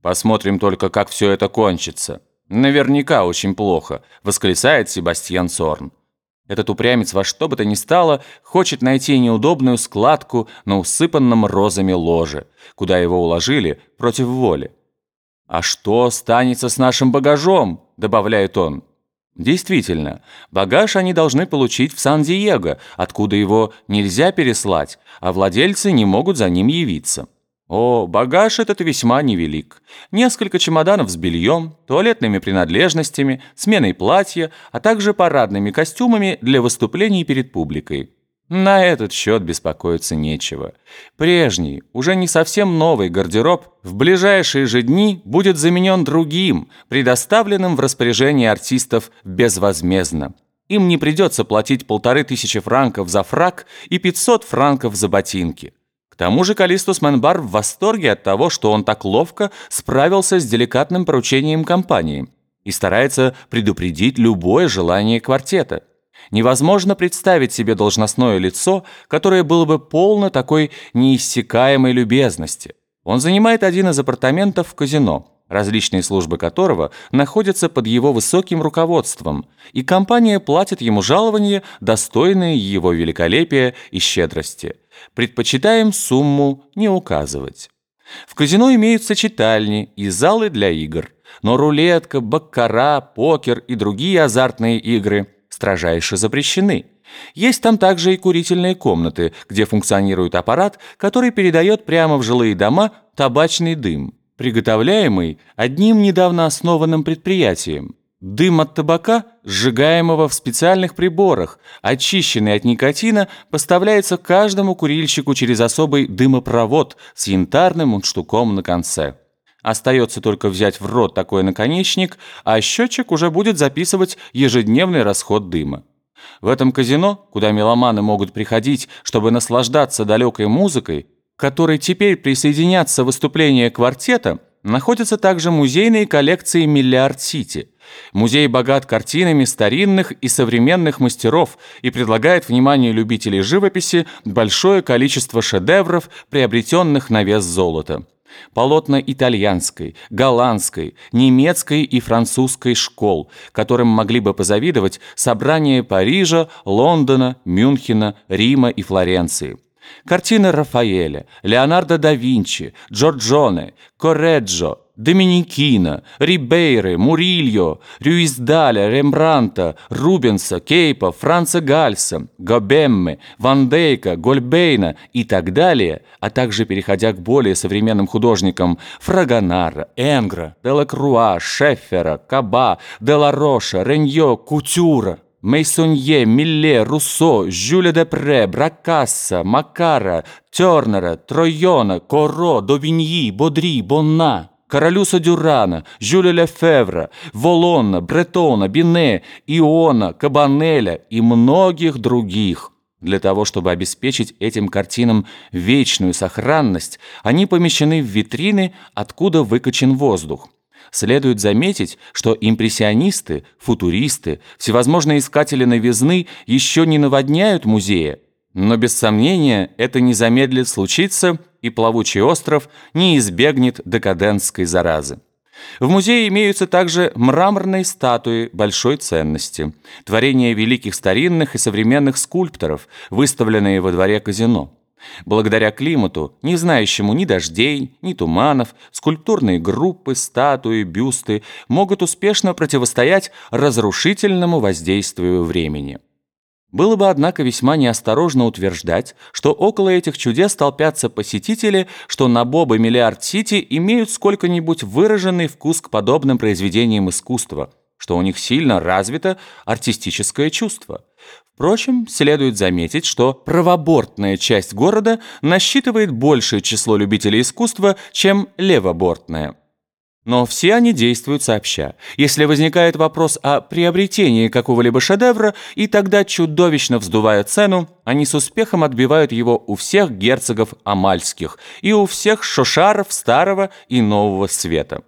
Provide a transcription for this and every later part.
Посмотрим только, как все это кончится. Наверняка очень плохо, восклицает Себастьян Сорн. Этот упрямец во что бы то ни стало хочет найти неудобную складку на усыпанном розами ложе, куда его уложили против воли. «А что станется с нашим багажом?» – добавляет он. Действительно, багаж они должны получить в Сан-Диего, откуда его нельзя переслать, а владельцы не могут за ним явиться. О, багаж этот весьма невелик. Несколько чемоданов с бельем, туалетными принадлежностями, сменой платья, а также парадными костюмами для выступлений перед публикой. На этот счет беспокоиться нечего. Прежний, уже не совсем новый гардероб в ближайшие же дни будет заменен другим, предоставленным в распоряжение артистов безвозмездно. Им не придется платить 1500 франков за фрак и 500 франков за ботинки. К тому же Калистус Менбар в восторге от того, что он так ловко справился с деликатным поручением компании и старается предупредить любое желание квартета. Невозможно представить себе должностное лицо, которое было бы полно такой неиссякаемой любезности. Он занимает один из апартаментов в казино, различные службы которого находятся под его высоким руководством, и компания платит ему жалование, достойное его великолепия и щедрости. Предпочитаем сумму не указывать. В казино имеются читальни и залы для игр, но рулетка, баккара, покер и другие азартные игры строжайше запрещены. Есть там также и курительные комнаты, где функционирует аппарат, который передает прямо в жилые дома табачный дым, приготовляемый одним недавно основанным предприятием. Дым от табака, сжигаемого в специальных приборах, очищенный от никотина, поставляется каждому курильщику через особый дымопровод с янтарным мундштуком на конце. Остается только взять в рот такой наконечник, а счетчик уже будет записывать ежедневный расход дыма. В этом казино, куда меломаны могут приходить, чтобы наслаждаться далекой музыкой, к которой теперь присоединятся выступления квартета, находятся также музейные коллекции Миллиард-Сити. Музей богат картинами старинных и современных мастеров и предлагает вниманию любителей живописи большое количество шедевров, приобретенных на вес золота. Полотна итальянской, голландской, немецкой и французской школ, которым могли бы позавидовать собрания Парижа, Лондона, Мюнхена, Рима и Флоренции. Картины Рафаэля, Леонардо да Винчи, Джорджоне, Корреджо, Доминикино, Рибейры, Мурильо, Рюиздаля, Рембранта, Рубенса, Кейпа, Франца Гальса, Гобемме, Ван Дейка, Гольбейна и так далее, а также переходя к более современным художникам Фрагонара, Энгра, Делакруа, Шеффера, Каба, Делароша, Реньо, Кутюра, Мейсонье, Милле, Руссо, Жюля Депре, Бракасса, Маккара, Тернера, Тройона, Коро, Довиньи, Бодри, Бонна, Каролюса Дюрана, Жюля Лефевра, Волонна, Бретона, Бине, Иона, Кабанеля и многих других. Для того, чтобы обеспечить этим картинам вечную сохранность, они помещены в витрины, откуда выкачен воздух. Следует заметить, что импрессионисты, футуристы, всевозможные искатели новизны еще не наводняют музея, но без сомнения это не замедлит случиться, и плавучий остров не избегнет декадентской заразы. В музее имеются также мраморные статуи большой ценности, творения великих старинных и современных скульпторов, выставленные во дворе казино. Благодаря климату, не знающему ни дождей, ни туманов, скульптурные группы, статуи, бюсты могут успешно противостоять разрушительному воздействию времени. Было бы, однако, весьма неосторожно утверждать, что около этих чудес толпятся посетители, что набобы Миллиард-Сити имеют сколько-нибудь выраженный вкус к подобным произведениям искусства, что у них сильно развито артистическое чувство. Впрочем, следует заметить, что правобортная часть города насчитывает большее число любителей искусства, чем левобортная. Но все они действуют сообща. Если возникает вопрос о приобретении какого-либо шедевра, и тогда, чудовищно вздувая цену, они с успехом отбивают его у всех герцогов Амальских и у всех шошаров Старого и Нового Света.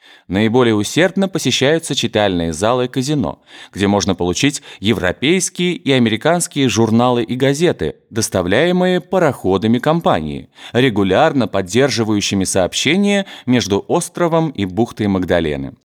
Наиболее усердно посещаются читальные залы и казино, где можно получить европейские и американские журналы и газеты, доставляемые пароходами компании, регулярно поддерживающими сообщения между островом и бухтой Магдалены.